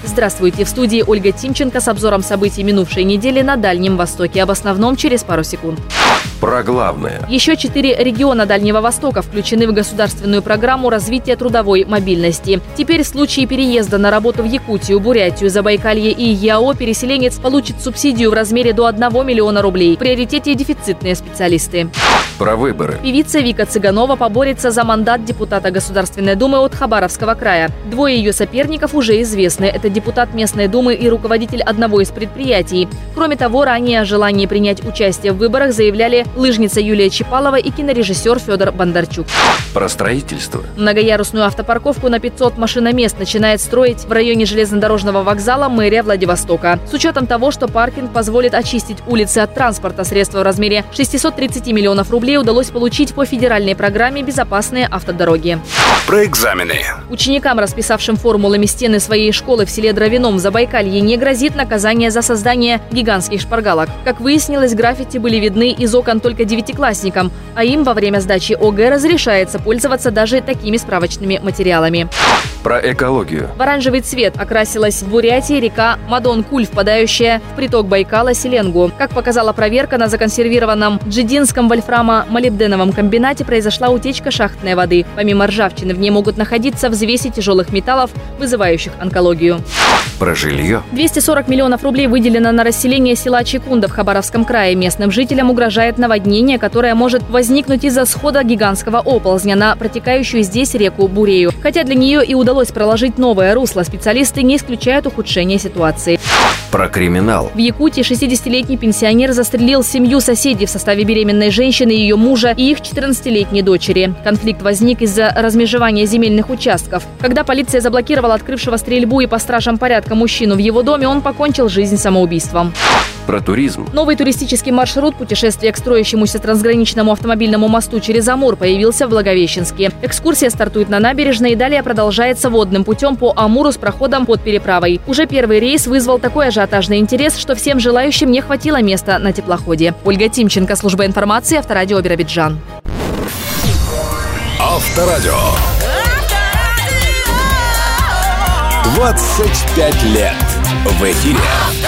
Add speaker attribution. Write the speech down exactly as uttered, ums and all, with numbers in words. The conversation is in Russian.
Speaker 1: Здравствуйте, в студии Ольга Тимченко с обзором событий минувшей недели на Дальнем Востоке. Об основном через пару секунд.
Speaker 2: Про главное.
Speaker 1: Еще четыре региона Дальнего Востока включены в государственную программу развития трудовой мобильности. Теперь в случае переезда на работу в Якутию, Бурятию, Забайкалье и Яо переселенец получит субсидию в размере до одного миллиона рублей. В приоритете дефицитные специалисты.
Speaker 2: Про выборы.
Speaker 1: Певица Вика Цыганова поборется за мандат депутата Государственной Думы от Хабаровского края. Двое ее соперников уже известны. Это депутат местной думы и руководитель одного из предприятий. Кроме того, ранее о желании принять участие в выборах заявляли лыжница Юлия Чапалова и кинорежиссер Федор Бондарчук.
Speaker 2: Про строительство.
Speaker 1: Многоярусную автопарковку на пятьсот машиномест начинает строить в районе железнодорожного вокзала мэрия Владивостока. С учетом того, что паркинг позволит очистить улицы от транспорта, средства в размере шестисот тридцати миллионов рублей удалось получить по федеральной программе «Безопасные автодороги».
Speaker 3: Про экзамены.
Speaker 1: Ученикам, расписавшим формулами стены своей школы в селе Дровяном в Забайкалье, не грозит наказание за создание гигантских шпаргалок. Как выяснилось, граффити были видны из окон только девятиклассникам, а им во время сдачи ОГЭ разрешается пользоваться даже такими справочными материалами.
Speaker 2: Про экологию.
Speaker 1: В оранжевый цвет окрасилась в Бурятии река Мадон-Куль, впадающая в приток Байкала Селенгу. Как показала проверка, на законсервированном Джидинском вольфрамо-молибденовом комбинате произошла утечка шахтной воды. Помимо ржавчины в ней могут находиться взвеси тяжелых металлов, вызывающих онкологию.
Speaker 2: Про жилье.
Speaker 1: двести сорок миллионов рублей выделено на расселение села Чекунда в Хабаровском крае. Местным жителям угрожает наводнение, которое может возникнуть из-за схода гигантского оползня на протекающую здесь реку Бурею. Хотя для нее и удалось проложить новое русло, специалисты не исключают ухудшение ситуации.
Speaker 2: Про криминал.
Speaker 1: В Якутии шестидесятилетний пенсионер застрелил семью соседей в составе беременной женщины, ее мужа и их четырнадцатилетней дочери. Конфликт возник из-за размежевания земельных участков. Когда полиция заблокировала открывшего стрельбу и по стражам порядка мужчину в его доме, он покончил жизнь самоубийством.
Speaker 2: Про туризм.
Speaker 1: Новый туристический маршрут путешествия к строящемуся трансграничному автомобильному мосту через Амур появился в Благовещенске. Экскурсия стартует на набережной и далее продолжается водным путем по Амуру с проходом под переправой. Уже первый рейс вызвал такой ажиотажный интерес, что всем желающим не хватило места на теплоходе. Ольга Тимченко, служба информации, Авторадио Биробиджан.
Speaker 3: Авторадио. двадцать пять лет в эфире.